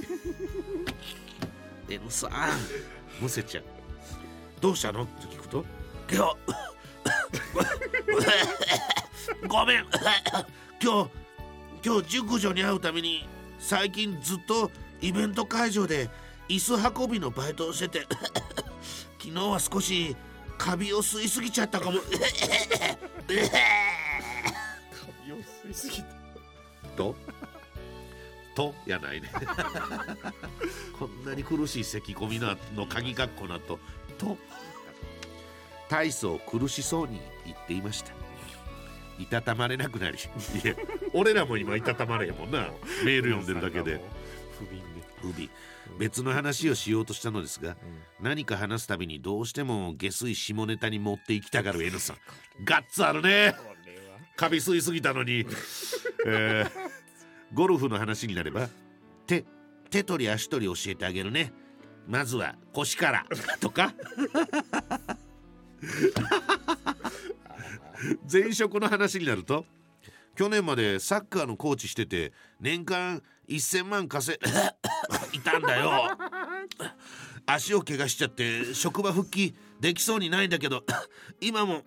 N さんむせちゃう。どうしたのと聞くと、今日ごめん今日熟女に会うために最近ずっとイベント会場で椅子運びのバイトをしてて昨日は少しカビを吸いすぎちゃったかもカビを吸いすぎたとやないねこんなに苦しい咳込みの鍵括弧の後と大層苦しそうに言っていました。いたたまれなくなり、いや俺らも今いたたまれやもんなメール読んでるだけで不憫。別の話をしようとしたのですが、何か話すたびにどうしても下水下ネタに持っていきたがる N さん。ガッツあるね。カビ吸いすぎたのに、ゴルフの話になれば手取り足取り教えてあげるね、まずは腰からとか前職の話になると、去年までサッカーのコーチしてて年間1000万稼いたんだよ。足を怪我しちゃって職場復帰できそうにないんだけど今も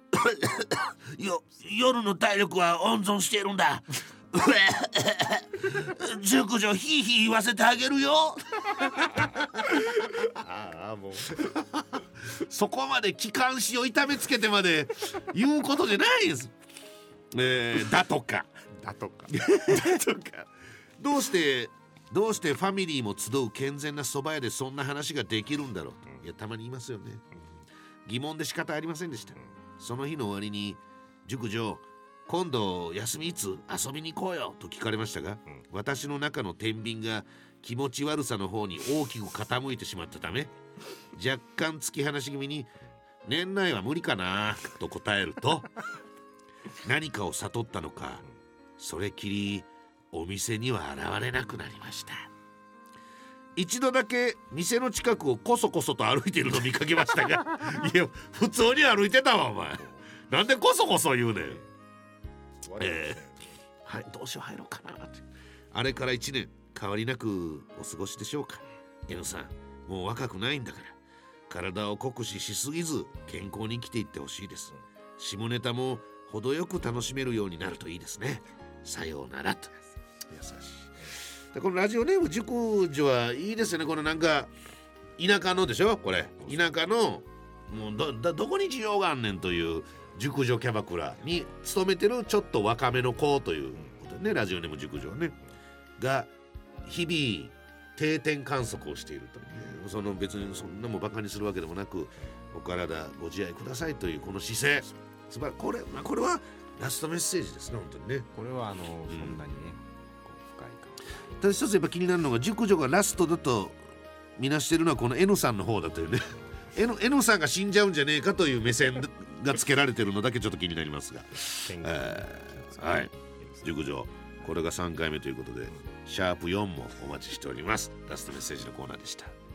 夜の体力は温存しているんだ。熟女ヒーヒー言わせてあげるよ。 ああもうそこまで気管支を痛めつけてまで言うことじゃないです。だとかどうしてファミリーも集う健全な蕎麦屋でそんな話ができるんだろうと、いやたまに言いますよね。疑問で仕方ありませんでした。その日の終わりに熟女今度休みいつ遊びに行こうよと聞かれましたが、私の中の天秤が気持ち悪さの方に大きく傾いてしまったため、若干突き放し気味に年内は無理かなと答えると何かを悟ったのか、それきりお店には現れなくなりました。一度だけ店の近くをこそこそと歩いているのを見かけましたがいや普通に歩いてたわお前、なんでこそこそ言うねん。はい、どうしよう入ろうかなって。あれから1年変わりなくお過ごしでしょうか。N さんもう若くないんだから体を酷使しすぎず健康に生きていってほしいです。下ネタも程よく楽しめるようになるといいですね。さようならと。優しい。でこのラジオネーム熟女はいいですよね。このなんか田舎のでしょ、これ田舎のもう どこに需要があんねんという熟女キャバクラに勤めてるちょっと若めの子ということね、ラジオネーム熟女ねが日々定点観測をしているという、ね、その別にそんなもバカにするわけでもなく、お体ご自愛くださいというこの姿勢、これはラストメッセージですね。本当にね、 これはそんなにね、深いかも。 ただ一つやっぱ気になるのが、熟女がラストだとみなしてるのはこの N さんの方だというねN さんが死んじゃうんじゃねえかという目線がつけられてるのだけちょっと気になりますが、はい、熟女これが3回目ということで、シャープ4もお待ちしております。ラストメッセージのコーナーでした。